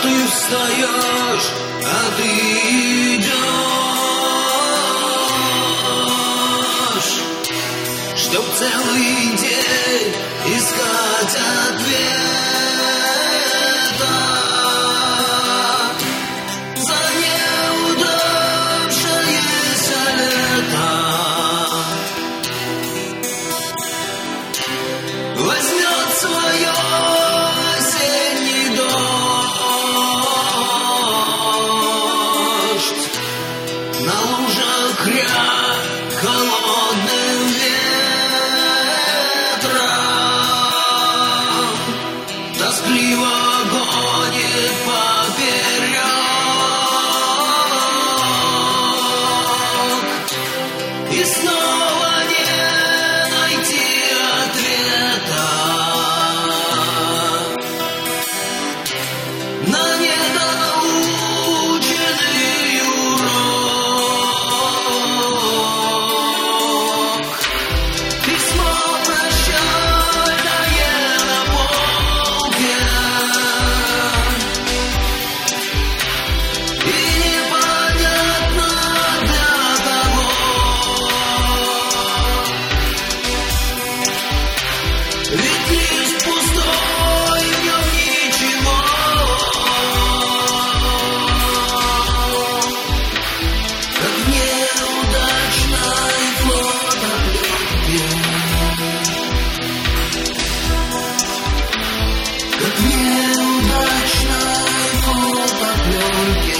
ты встаешь, а ты идешь, чтоб целый день искать ответа за неудавшееся лето. Возьмет свое осенний дождь, на лужах кряк холодным ветром, тоскливо гонит поперек, и снова не найти ответа на недоученный урок. Письмо прощальное на полке, и непонятно для кого. Ведь лишь пустой, в нем ничего. Как в неудачной фотопленке, как в неудачной фотопленке.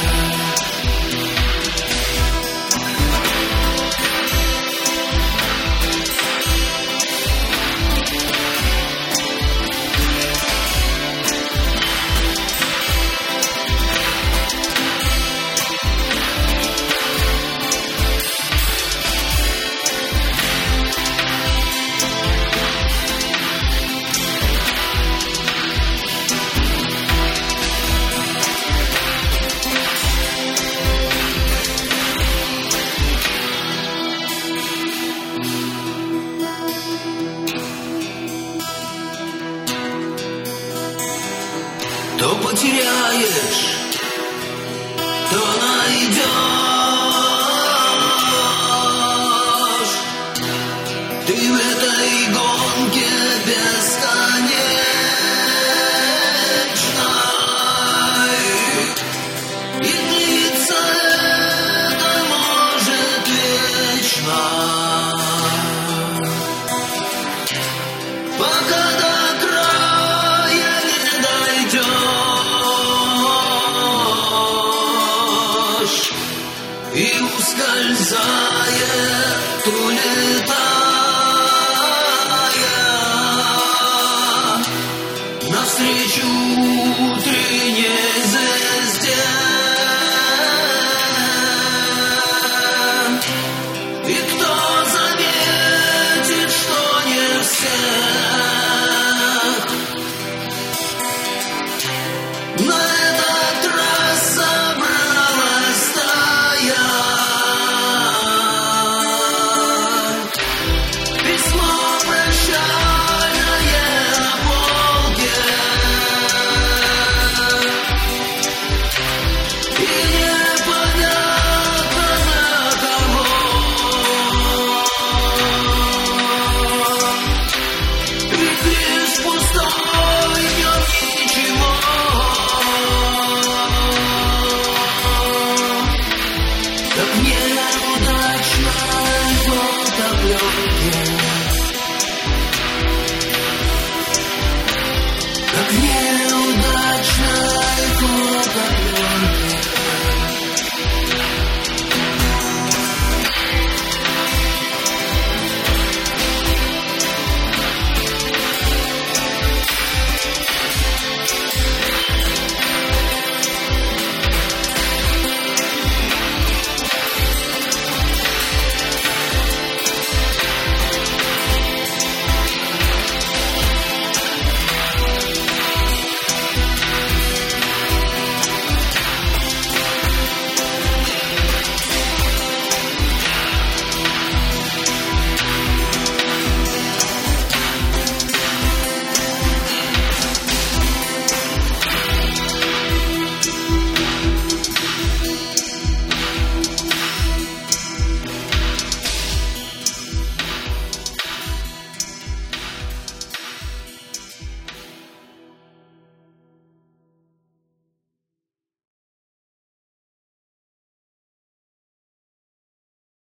То потеряешь, то найдешь. Ты в этой гонке бесконечной, и длиться это может вечно, пока до края не дойдешь и ускользает